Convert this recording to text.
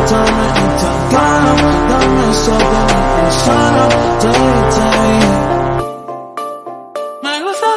Dame esta gana, dame eso de mi persona, te. Me gusta